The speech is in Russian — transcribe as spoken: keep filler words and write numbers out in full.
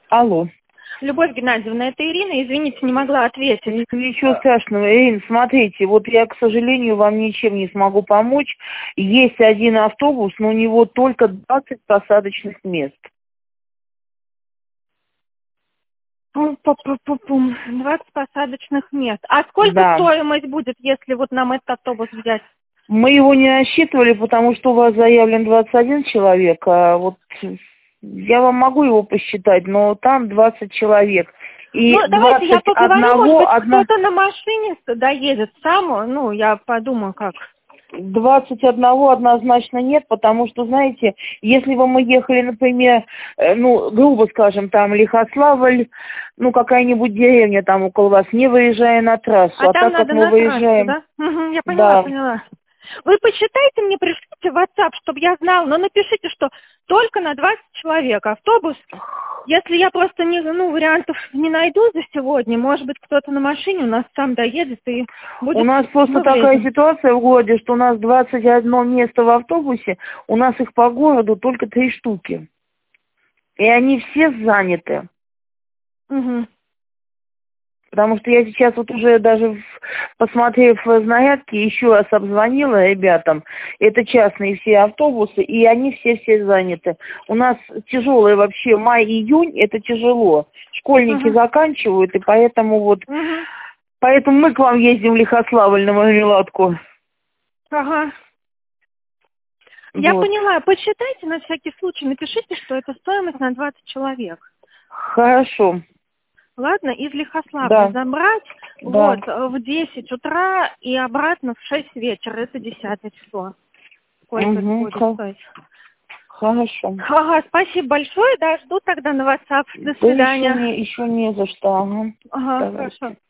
Алло. Любовь Геннадьевна, это Ирина, извините, не могла ответить. Ничего страшного, Ирина, смотрите, вот я, к сожалению, вам ничем не смогу помочь. Есть один автобус, но у него только двадцать посадочных мест. Пум-пум-пум-пум. двадцать посадочных мест. А сколько Да. стоимость будет, если вот нам этот автобус взять? Мы его не рассчитывали, потому что у вас заявлен двадцать один человек, а вот я вам могу его посчитать, но там двадцать человек. И Ну, давайте я поговорю, может быть, одна... кто-то на машине доедет сам, ну, я подумаю, как. двадцать одного однозначно нет, потому что, знаете, если бы мы ехали, например, э, ну, грубо скажем, там, Лихославль, ну, какая-нибудь деревня там около вас, не выезжая на трассу, А, а там так как надо мы на выезжаем... трассу, да? Угу, я поняла, Да. поняла. Вы почитайте мне, пришлите в WhatsApp, чтобы я знала, но напишите, что только на двадцать человек автобус. Если я просто не, ну, вариантов не найду за сегодня, может быть, кто-то на машине у нас сам доедет и будет... У нас просто мы такая влезем. ситуация в городе, что у нас двадцать одно место в автобусе, у нас их по городу только три штуки. И они все заняты. Угу. Потому что я сейчас вот уже даже, в- посмотрев знарядки, еще раз обзвонила ребятам. Это частные все автобусы, и они все-все заняты. У нас тяжелые вообще май-июнь, это тяжело. Школьники Угу. заканчивают, и поэтому вот... Угу. Поэтому мы к вам ездим в Лихославль на мармеладку. Ага. Я Вот. поняла. Почитайте на всякий случай. Напишите, что это стоимость на двадцать человек. Хорошо. Ладно, из Лихославля Да. забрать Да. вот в десять утра и обратно в шесть вечера. Это десятое число. Сколько это Угу. будет Х- стоить? Хорошо. Ага, спасибо большое. Да, жду тогда на WhatsApp. До Да еще свидания. не, еще не за что. Ага. Ага, Давайте. хорошо.